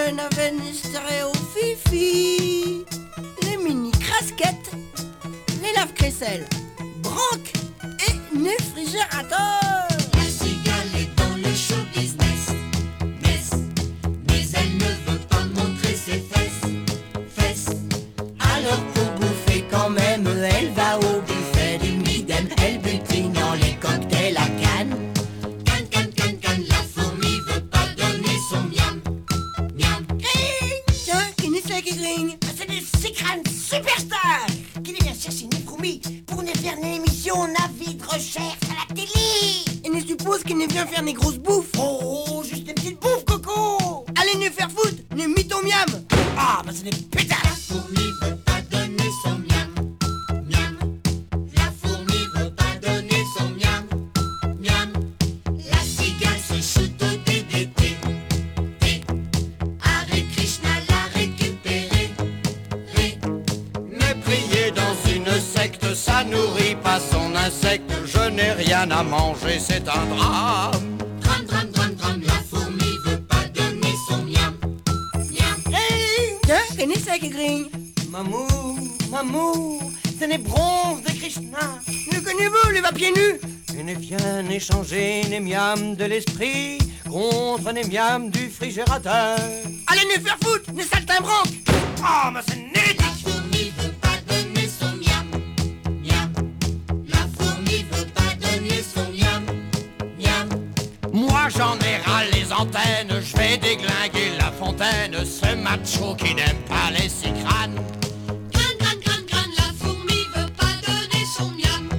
au fifi, les mini crasquettes, les lave-crécelles, branques et néfrigérateurs. La cigale est dans le show business, mais elle ne veut pas montrer ses fesses. Alors pour bouffer quand même, elle va au buffet du Midem. Elle butine dans les cocktails à Cannes. Cannes, la fourmi veut pas donner son miam. Tiens, qui n'est ça qui grigne? C'est des Secrans superstars qui vient chercher une fourmi pour nous faire une émission Navi de recherche à la télé. Et ne suppose qu'il ne vient faire des grosses bouffes. Oh, juste une petite bouffe, Coco. Allez ne faire foutre, ne mis ton miam. Ah, bah c'est des La pétasses. fourmi veut pas donner son miam. La fourmi veut pas donner son miam. La cigale se shoot au DDT. Hare Krishna l'a récupéré. Mais prier dans une secte, ça nourrit pas son insecte. Je n'ai rien à manger, c'est un drame. Drame, la fourmi veut pas donner son miam. Tiens, qui n'est ça qui grigne? Mamou, c'est les bronzes de Krishna. Ne connaissez-vous les va pieds nus? Et ne viens échanger les miams de l'esprit contre les miams du frigérateur. Allez ne faire foutre, ne saltimbanque. Ah, bah c'est nul. La fourmi veut pas donner son miam. La fourmi veut pas donner son miam. Moi j'en ai ras les antennes, je vais déglinguer la fontaine. Ce macho qui n'aime pas les cicranes. Crâne, la fourmi veut pas donner son miam.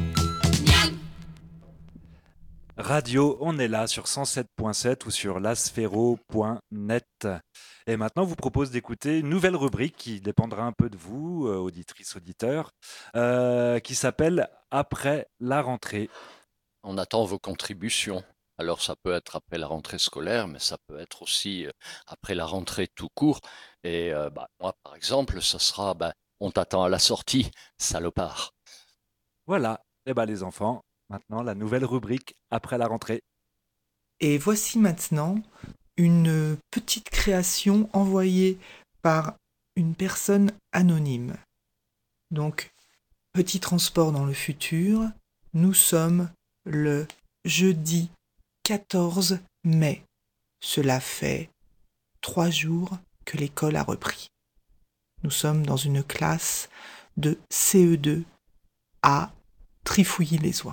Radio, on est là sur 107.7 ou sur lasfero.net. Et maintenant, on vous propose d'écouter une nouvelle rubrique qui dépendra un peu de vous, auditrices, auditeurs, qui s'appelle Après la rentrée. On attend vos contributions. Alors ça peut être après la rentrée scolaire, mais ça peut être aussi après la rentrée tout court. Et moi, par exemple, ça sera on t'attend à la sortie, salopard. Voilà, et les enfants, maintenant la nouvelle rubrique Après la rentrée. Et voici maintenant une petite création envoyée par une personne anonyme. Donc, petit transport dans le futur, nous sommes le jeudi 14 mai. Cela fait 3 jours que l'école a repris. Nous sommes dans une classe de CE2 à Trifouilly-les-Oies.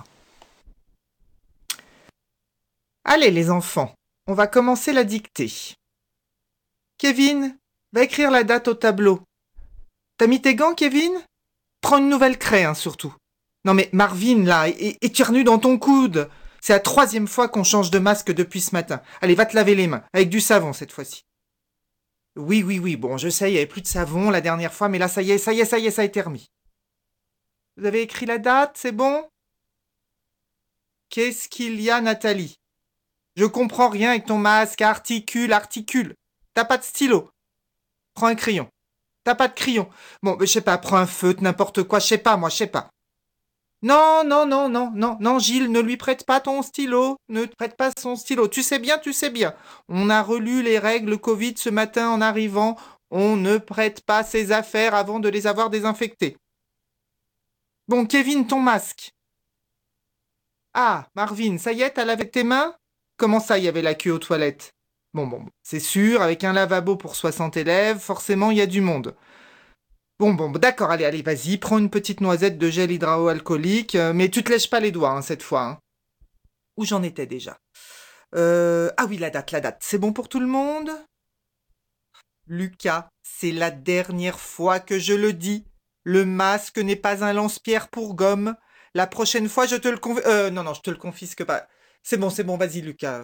Allez les enfants, on va commencer la dictée. Kevin, va écrire la date au tableau. T'as mis tes gants, Kevin? Prends une nouvelle craie, surtout. Non mais Marvin, là, éternue dans ton coude. C'est la 3e fois qu'on change de masque depuis ce matin. Allez, va te laver les mains, avec du savon cette fois-ci. Oui, bon, je sais, il n'y avait plus de savon la dernière fois, mais là, ça y est, ça a été remis. Vous avez écrit la date, c'est bon? Qu'est-ce qu'il y a, Nathalie? Je comprends rien avec ton masque, articule. T'as pas de stylo. Prends un crayon. T'as pas de crayon. Bon, je sais pas, prends un feutre, n'importe quoi, je sais pas. Non, Gilles, ne lui prête pas ton stylo. Ne te prête pas son stylo. Tu sais bien. On a relu les règles Covid ce matin en arrivant. On ne prête pas ses affaires avant de les avoir désinfectées. Bon, Kevin, ton masque. Ah, Marvin, ça y est, t'as lavé tes mains? Comment ça, il y avait la queue aux toilettes? Bon, c'est sûr, avec un lavabo pour 60 élèves, forcément, il y a du monde. Bon, d'accord, allez, vas-y, prends une petite noisette de gel hydroalcoolique, mais tu te lèches pas les doigts, cette fois. Où j'en étais déjà? Ah oui, la date, c'est bon pour tout le monde? Lucas, c'est la dernière fois que je le dis. Le masque n'est pas un lance-pierre pour gomme. La prochaine fois, je te le non, je te le confisque pas. C'est bon, vas-y, Lucas.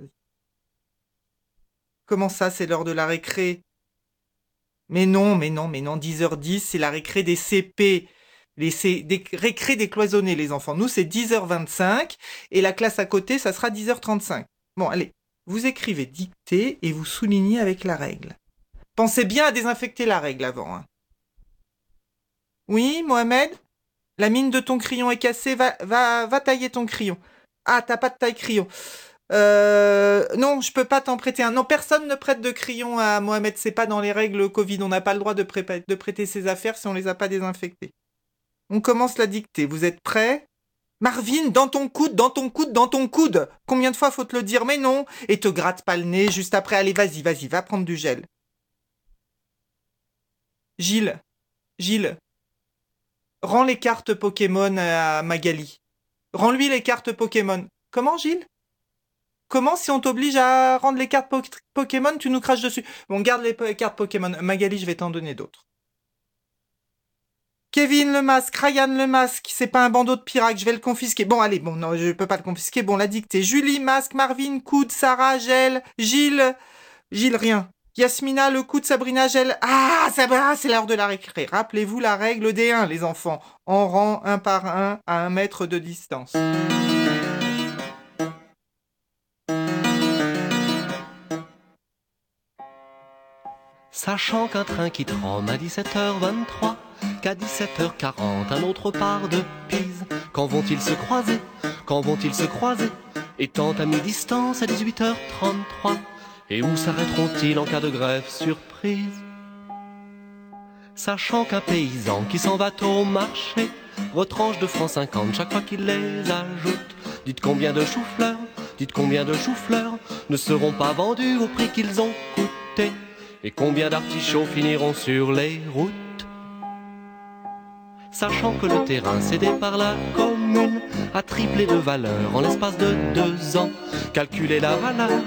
Comment ça, c'est l'heure de la récré? Mais non, 10h10, c'est la récré des CP. Des récrés décloisonnés, les enfants. Nous, c'est 10h25, et la classe à côté, ça sera 10h35. Bon, allez, vous écrivez dictée et vous soulignez avec la règle. Pensez bien à désinfecter la règle avant. Oui, Mohamed? La mine de ton crayon est cassée, va tailler ton crayon. Ah, t'as pas de taille-crayon. Non, je peux pas t'en prêter un. Non, personne ne prête de crayon à Mohamed. C'est pas dans les règles Covid. On n'a pas le droit de prêter ses affaires si on les a pas désinfectées. On commence la dictée. Vous êtes prêts? Marvin, dans ton coude, dans ton coude, dans ton coude. Combien de fois faut te le dire? Mais non. Et te gratte pas le nez juste après. Allez, vas-y, va prendre du gel. Gilles, rends les cartes Pokémon à Magali. Rends-lui les cartes Pokémon. Comment, Gilles? Comment, si on t'oblige à rendre les cartes Pokémon, tu nous craches dessus? Bon, garde les cartes Pokémon. Magali, je vais t'en donner d'autres. Kevin, le masque. Ryan, le masque. C'est pas un bandeau de pirates, je vais le confisquer. Bon, allez, bon, non, je peux pas le confisquer. Bon, la dictée. Julie, masque. Marvin, coude. Sarah, gel. Gilles, rien. Yasmina, le coude. Sabrina, gel. Ah, ça va, c'est l'heure de la récré. Rappelez-vous la règle des 1, les enfants. En rang, un par un, à 1 mètre de distance. Sachant qu'un train quitte Rome à 17h23, qu'à 17h40 un autre part de Pise. Quand vont-ils se croiser? Quand vont-ils se croiser? Étant à mi-distance à 18h33. Et où s'arrêteront-ils en cas de grève surprise? Sachant qu'un paysan qui s'en va au marché retranche 2 francs 50 chaque fois qu'il les ajoute. Dites combien de choux-fleurs ne seront pas vendus au prix qu'ils ont coûté? Et combien d'artichauts finiront sur les routes? Sachant que le terrain cédé par la commune a triplé de valeur en l'espace de 2 ans. Calculez la valeur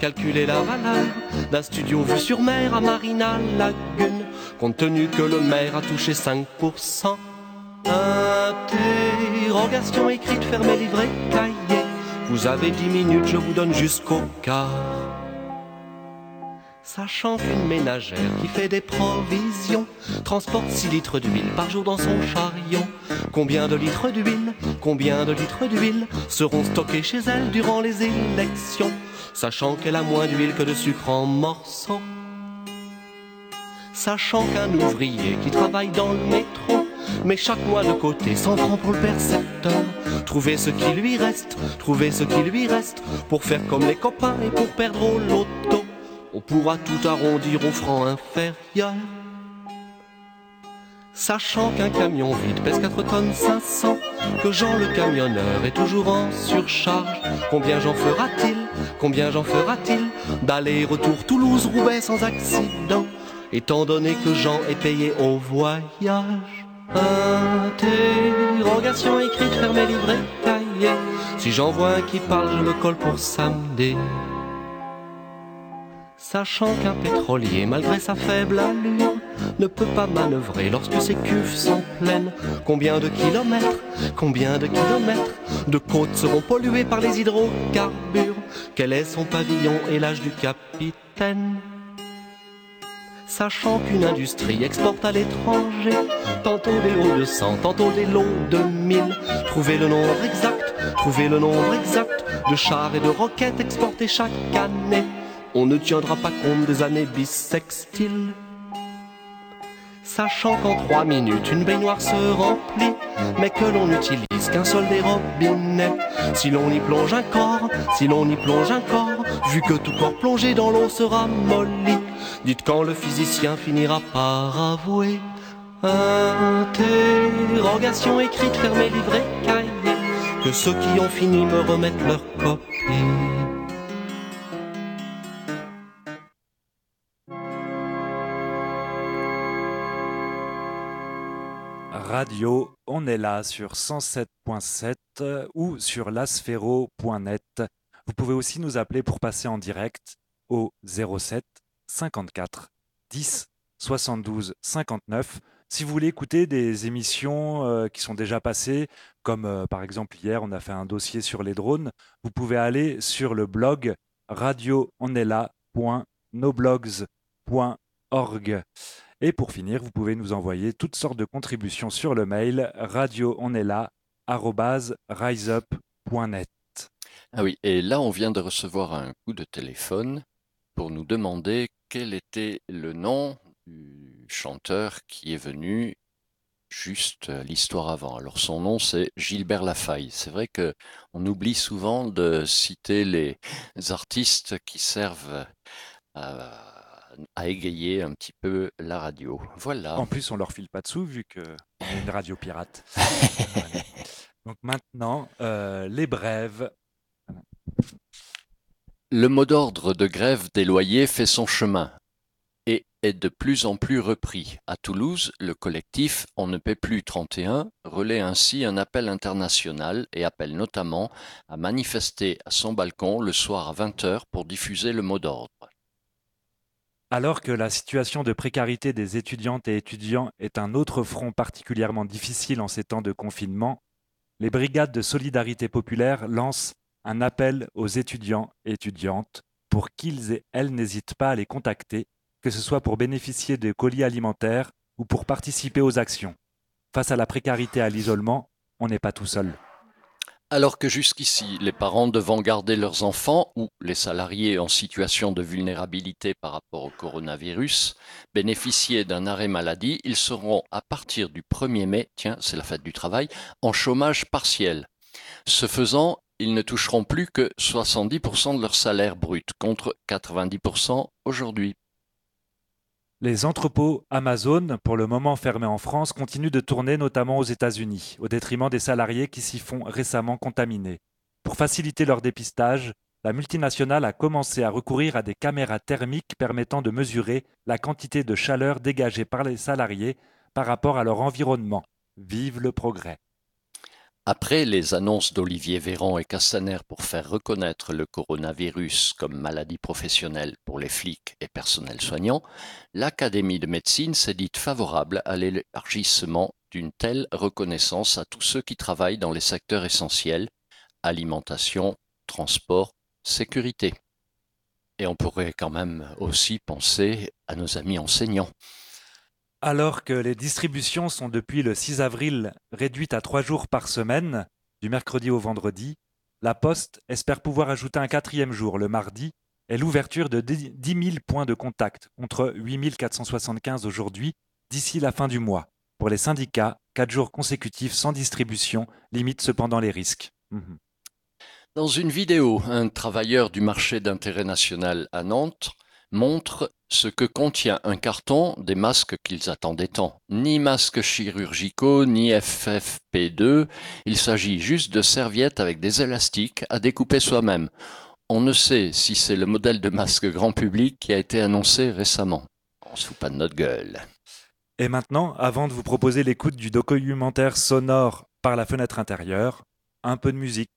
d'un studio vu sur mer à Marina Lagune, compte tenu que le maire a touché 5%. Interrogation écrite, fermez, livrée, cahier. Vous avez 10 minutes, je vous donne jusqu'au quart. Sachant qu'une ménagère qui fait des provisions transporte 6 litres d'huile par jour dans son chariot. Combien de litres d'huile seront stockés chez elle durant les élections, sachant qu'elle a moins d'huile que de sucre en morceaux? Sachant qu'un ouvrier qui travaille dans le métro met chaque mois de côté 100 francs pour le percepteur. Trouvez ce qui lui reste pour faire comme les copains et pour perdre au loto. On pourra tout arrondir au franc inférieur. Sachant qu'un camion vide pèse 4 tonnes 500, que Jean le camionneur est toujours en surcharge. Combien j'en fera-t-il d'aller-retour Toulouse-Roubaix sans accident, étant donné que Jean est payé au voyage? Interrogation écrite, fermée, livrée, cahier. Si j'en vois un qui parle, je le colle pour samedi. Sachant qu'un pétrolier, malgré sa faible allure, ne peut pas manœuvrer lorsque ses cuves sont pleines. Combien de kilomètres de côtes seront polluées par les hydrocarbures? Quel est son pavillon et l'âge du capitaine? Sachant qu'une industrie exporte à l'étranger tantôt des lots de 100, tantôt des lots de 1000. Trouvez le nombre exact de chars et de roquettes exportés chaque année. On ne tiendra pas compte des années bissextiles. Sachant qu'en 3 minutes une baignoire se remplit, mais que l'on n'utilise qu'un seul des robinets. Si l'on y plonge un corps, vu que tout corps plongé dans l'eau sera molli, dites quand le physicien finira par avouer. Interrogation écrite, fermée, livrée, cahier. Que ceux qui ont fini me remettent leur copie. Radio, on est là sur 107.7 ou sur lasfero.net. Vous pouvez aussi nous appeler pour passer en direct au 07 54 10 72 59. Si vous voulez écouter des émissions qui sont déjà passées, comme par exemple hier, on a fait un dossier sur les drones, vous pouvez aller sur le blog radioonestla.noblogs.org. Et pour finir, vous pouvez nous envoyer toutes sortes de contributions sur le mail radioonestla@riseup.net. Ah oui, et là on vient de recevoir un coup de téléphone pour nous demander quel était le nom du chanteur qui est venu juste l'histoire avant. Alors son nom c'est Gilbert Lafaille. C'est vrai que on oublie souvent de citer les artistes qui servent à égayer un petit peu la radio. Voilà. En plus, on leur file pas de sous vu que on est une radio pirate. Voilà. Donc maintenant, les brèves. Le mot d'ordre de grève des loyers fait son chemin et est de plus en plus repris. À Toulouse, le collectif On ne paie plus 31 relaie ainsi un appel international et appelle notamment à manifester à son balcon le soir à 20h pour diffuser le mot d'ordre. Alors que la situation de précarité des étudiantes et étudiants est un autre front particulièrement difficile en ces temps de confinement, les brigades de solidarité populaire lancent un appel aux étudiants et étudiantes pour qu'ils et elles n'hésitent pas à les contacter, que ce soit pour bénéficier de colis alimentaires ou pour participer aux actions. Face à la précarité et à l'isolement, on n'est pas tout seul. Alors que jusqu'ici, les parents devant garder leurs enfants ou les salariés en situation de vulnérabilité par rapport au coronavirus bénéficiaient d'un arrêt maladie, ils seront à partir du 1er mai, tiens, c'est la fête du travail, en chômage partiel. Ce faisant, ils ne toucheront plus que 70% de leur salaire brut contre 90% aujourd'hui. Les entrepôts Amazon, pour le moment fermés en France, continuent de tourner notamment aux États-Unis, au détriment des salariés qui s'y font récemment contaminer. Pour faciliter leur dépistage, la multinationale a commencé à recourir à des caméras thermiques permettant de mesurer la quantité de chaleur dégagée par les salariés par rapport à leur environnement. Vive le progrès! Après les annonces d'Olivier Véran et Castaner pour faire reconnaître le coronavirus comme maladie professionnelle pour les flics et personnels soignants, l'Académie de médecine s'est dite favorable à l'élargissement d'une telle reconnaissance à tous ceux qui travaillent dans les secteurs essentiels, alimentation, transport, sécurité. Et on pourrait quand même aussi penser à nos amis enseignants. Alors que les distributions sont depuis le 6 avril réduites à 3 jours par semaine, du mercredi au vendredi, la Poste espère pouvoir ajouter un 4e jour, le mardi, et l'ouverture de 10 000 points de contact, contre 8 475 aujourd'hui, d'ici la fin du mois. Pour les syndicats, 4 jours consécutifs sans distribution limitent cependant les risques. Dans une vidéo, un travailleur du marché d'intérêt national à Nantes montre ce que contient un carton des masques qu'ils attendaient tant. Ni masques chirurgicaux, ni FFP2, il s'agit juste de serviettes avec des élastiques à découper soi-même. On ne sait si c'est le modèle de masque grand public qui a été annoncé récemment. On se fout pas de notre gueule. Et maintenant, avant de vous proposer l'écoute du documentaire sonore Par la fenêtre intérieure, un peu de musique.